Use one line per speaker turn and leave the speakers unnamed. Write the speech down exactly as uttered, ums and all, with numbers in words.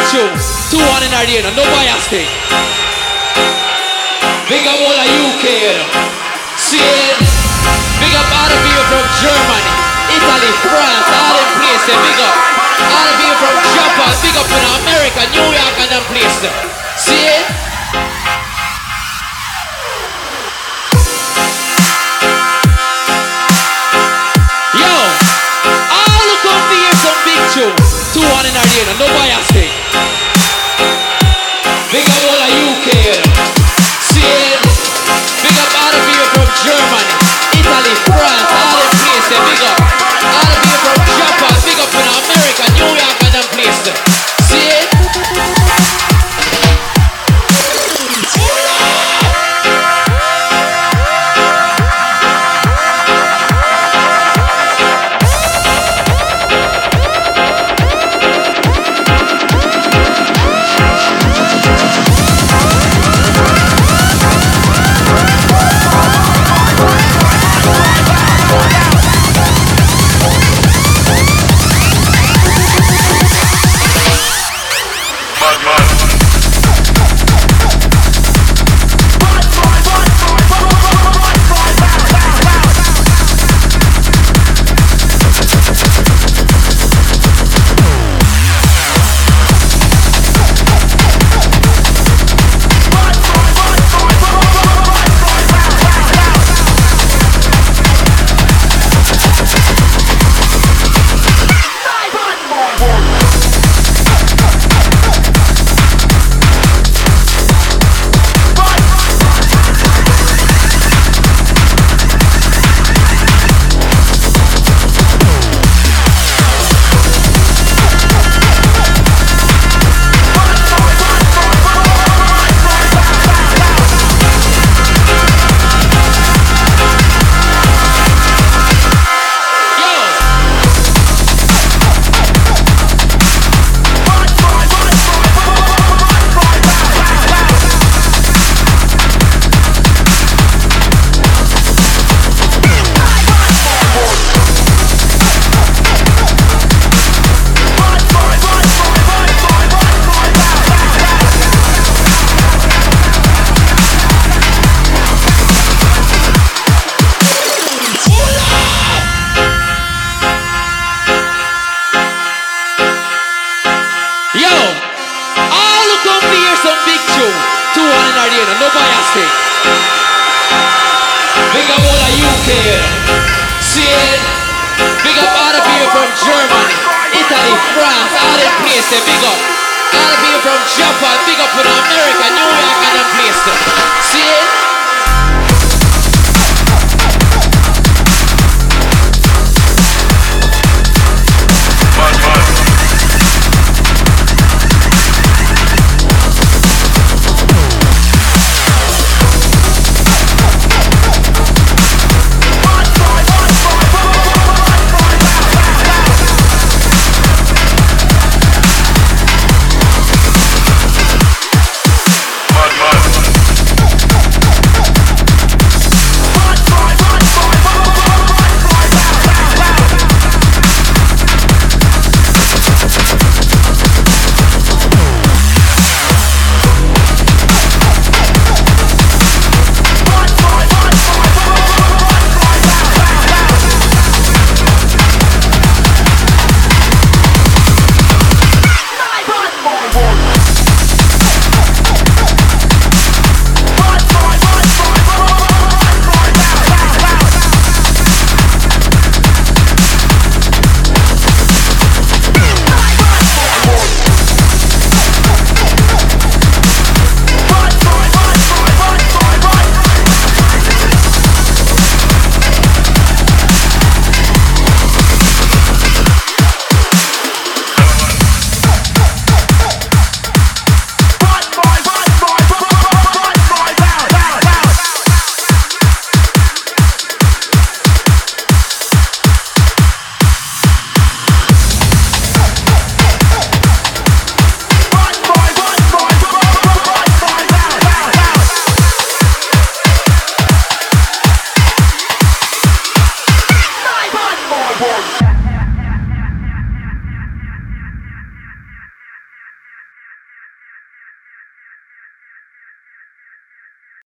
tune. Two one in our day, no bias thing. Big up all of U K, you know. See it? Big up all the people from Germany, Italy, France, all them places. Big up all the people from Japan. Big up in America, New York, and them places. See it? Yo, all who come to hear some big tune. Two one in our day, no bias thing. Big up all of U K, you know. See it? Big up all the people from Germany, Italy, France, all them places. Big up all the people from Japan. Big up in America, New York, and them places. See it? Big up all of U K, see it? Big up all the people from Germany, Italy, France, all them places. Big up all the people from Japan. Big up in America, New York, and them places. See it?